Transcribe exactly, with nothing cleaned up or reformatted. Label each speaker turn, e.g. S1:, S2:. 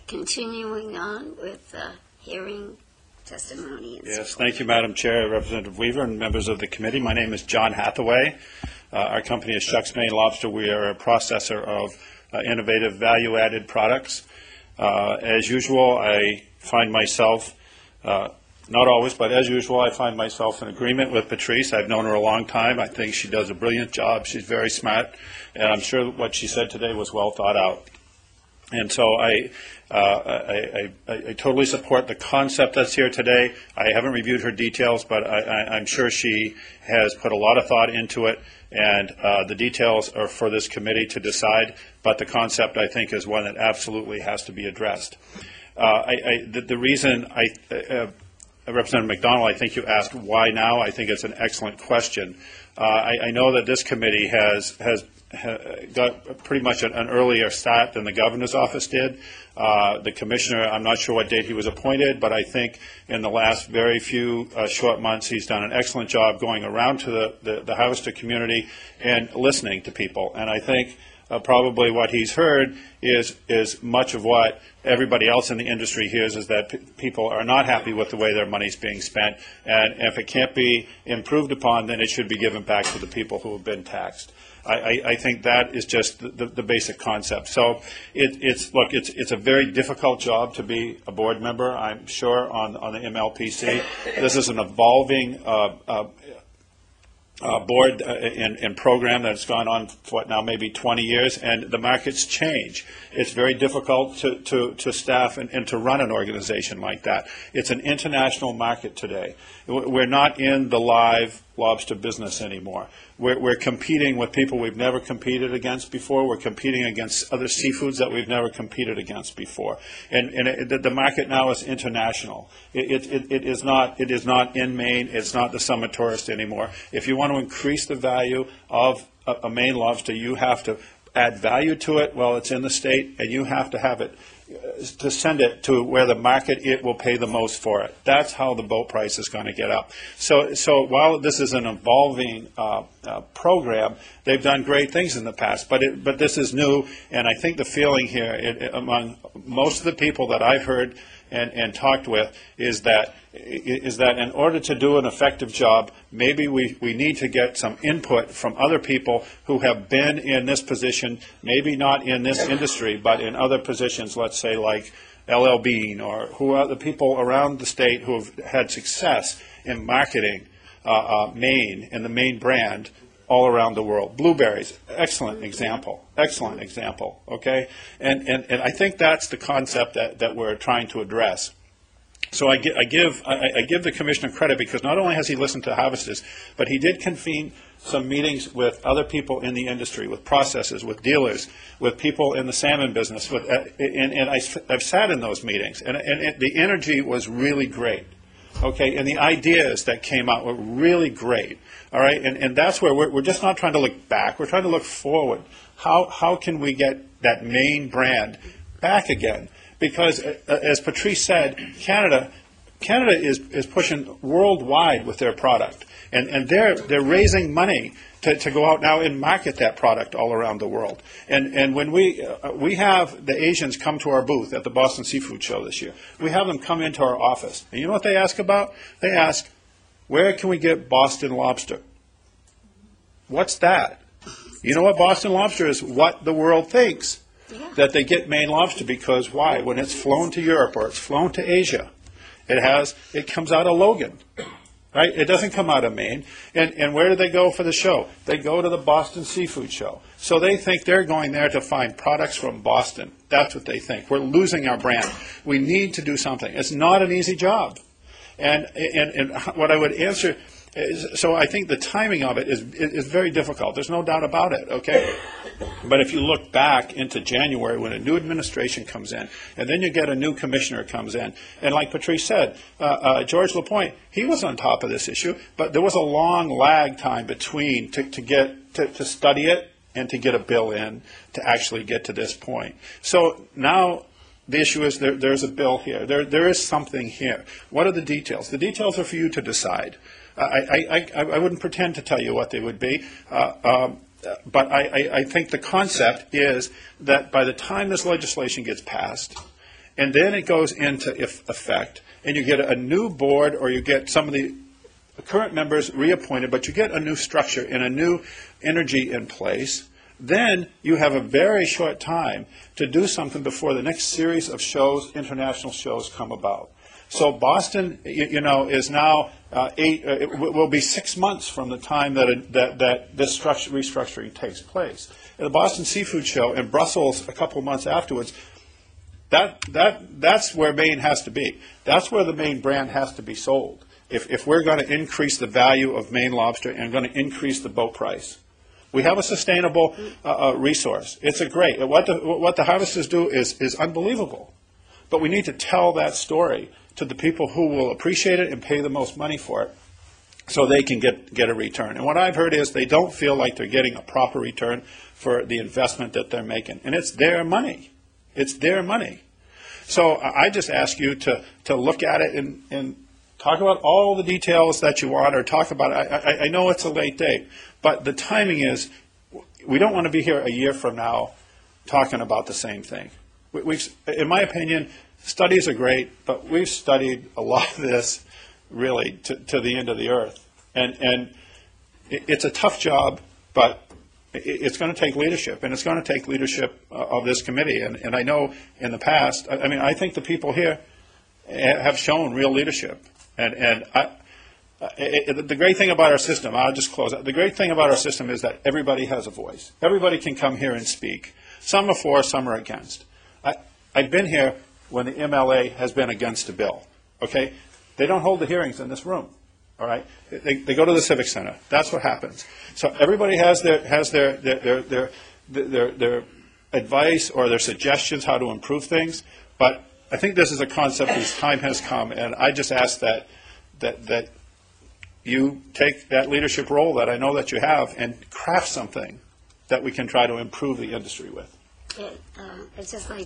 S1: continuing on with uh, hearing testimony. And
S2: yes,
S1: so
S2: thank you, Madam Chair, Representative Weaver, and members of the committee. My name is John Hathaway. Uh, our company is Shucks Maine Lobster. We are a processor of uh, innovative value-added products. Uh, as usual, I find myself, uh, not always, but as usual, I find myself in agreement with Patrice. I've known her a long time. I think she does a brilliant job. She's very smart, and I'm sure what she said today was well thought out. And so I, uh, I, I, I totally support the concept that's here today. I haven't reviewed her details, but I, I, I'm sure she has put a lot of thought into it, and uh, the details are for this committee to decide, but the concept, I think, is one that absolutely has to be addressed. Uh, I, I, the, the reason I, uh, Representative McDonald, I think you asked why now. I think it's an excellent question. Uh, I, I know that this committee has, has got pretty much an, an earlier start than the governor's office did. Uh, the commissioner, I'm not sure what date he was appointed, but I think in the last very few uh, short months he's done an excellent job going around to the, the, the Harvester community and listening to people. And I think uh, probably what he's heard is, is much of what everybody else in the industry hears, is that p people are not happy with the way their money is being spent. And if it can't be improved upon, then it should be given back to the people who have been taxed. I, I think that is just the, the, the basic concept. So it, it's, look, it's, it's a very difficult job to be a board member, I'm sure, on, on the M L P C. This is an evolving uh, uh, uh, board and, and program that's gone on for what now, maybe twenty years, and the markets change. It's very difficult to, to, to staff and, and to run an organization like that. It's an international market today. We're not in the live lobster business anymore. We're, we're competing with people we've never competed against before. We're competing against other seafoods that we've never competed against before. And, and it, the, the market now is international. It, it, it, is not, it is not in Maine. It's not the summer tourist anymore. If you want to increase the value of a, a Maine lobster, you have to add value to it while it's in the state, and you have to have it to send it to where the market it will pay the most for it. That's how the boat price is going to get up. So, so while this is an evolving uh, uh, program, they've done great things in the past, but it, but this is new, and I think the feeling here it, it, among most of the people that I've heard and, and talked with is that is that in order to do an effective job, maybe we, we need to get some input from other people who have been in this position, maybe not in this industry, but in other positions, let's say like L L Bean, or who are the people around the state who have had success in marketing uh, uh, Maine and the Maine brand all around the world. Blueberries, excellent example, excellent example, okay? And, and, and I think that's the concept that, that we're trying to address. So I, I, give, I, I give the commissioner credit, because not only has he listened to harvesters, but he did convene some meetings with other people in the industry, with processors, with dealers, with people in the salmon business. With, uh, and and I, I've sat in those meetings, and, and it, the energy was really great. Okay, and the ideas that came out were really great. All right, and, and that's where we're, we're just not trying to look back. We're trying to look forward. How, how can we get that Maine brand back again? Because, uh, as Patrice said, Canada, Canada is, is pushing worldwide with their product, and, and they're, they're raising money to, to go out now and market that product all around the world. And, and when we, uh, we have the Asians come to our booth at the Boston Seafood Show this year, we have them come into our office. And you know what they ask about? They ask, where can we get Boston lobster? What's that? You know what Boston lobster is? What the world thinks. Yeah. That they get Maine lobster, because why? When it's flown to Europe or it's flown to Asia, it has it comes out of Logan, right? It doesn't come out of Maine. And and where do they go for the show? They go to the Boston Seafood Show. So they think they're going there to find products from Boston. That's what they think. We're losing our brand. We need to do something. It's not an easy job. And and and what I would answer. So I think the timing of it is is very difficult. There's no doubt about it, okay? But if you look back into January, when a new administration comes in, and then you get a new commissioner comes in, and like Patrice said, uh, uh, George LaPointe, he was on top of this issue, but there was a long lag time between to, to get to, to study it and to get a bill in to actually get to this point. So now the issue is there, there's a bill here. There, there is something here. What are the details? The details are for you to decide. I, I, I wouldn't pretend to tell you what they would be, uh, um, but I, I think the concept is that by the time this legislation gets passed and then it goes into if effect, and you get a new board, or you get some of the current members reappointed, but you get a new structure and a new energy in place, then you have a very short time to do something before the next series of shows, international shows, come about. So Boston, you, you know, is now uh, eight. Uh, it w- will be six months from the time that it, that that this structure, restructuring takes place. At the Boston Seafood Show in Brussels, a couple of months afterwards, that that that's where Maine has to be. That's where the Maine brand has to be sold. If if we're going to increase the value of Maine lobster and going to increase the boat price. We have a sustainable uh, uh, resource. It's a great. What the what the harvesters do is is unbelievable, but we need to tell that story to the people who will appreciate it and pay the most money for it, so they can get get a return. And what I've heard is they don't feel like they're getting a proper return for the investment that they're making, and it's their money. It's their money. So I just ask you to to look at it and and talk about all the details that you want, or talk about it. I, I, I know it's a late date, but the timing is, we don't want to be here a year from now talking about the same thing. We, we've, in my opinion, studies are great, but we've studied a lot of this really to, to the end of the earth. And, and it, it's a tough job, but it, it's going to take leadership, and it's going to take leadership uh, of this committee. And, and I know in the past, I, I mean, I think the people here have shown real leadership. And, and I, it, it, the great thing about our system, I'll just close out, the great thing about our system is that everybody has a voice. Everybody can come here and speak. Some are for, some are against. I, I've been here when the M L A has been against a bill, okay? They don't hold the hearings in this room, all right? They, they go to the Civic Center. That's what happens. So everybody has their, has their, their, their, their, their, their advice or their suggestions how to improve things, but I think this is a concept whose time has come, and I just ask that that that you take that leadership role that I know that you have and craft something that we can try to improve the industry with.
S1: It, uh, it's just like